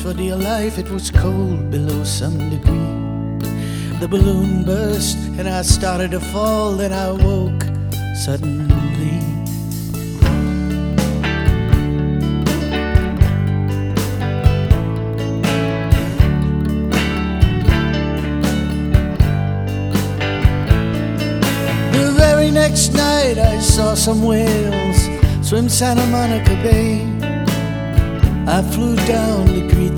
for dear life, it was cold below some degree. The balloon burst and I started to fall. Then I woke suddenly. The very next night I saw some whales swim Santa Monica Bay. I flew down to greet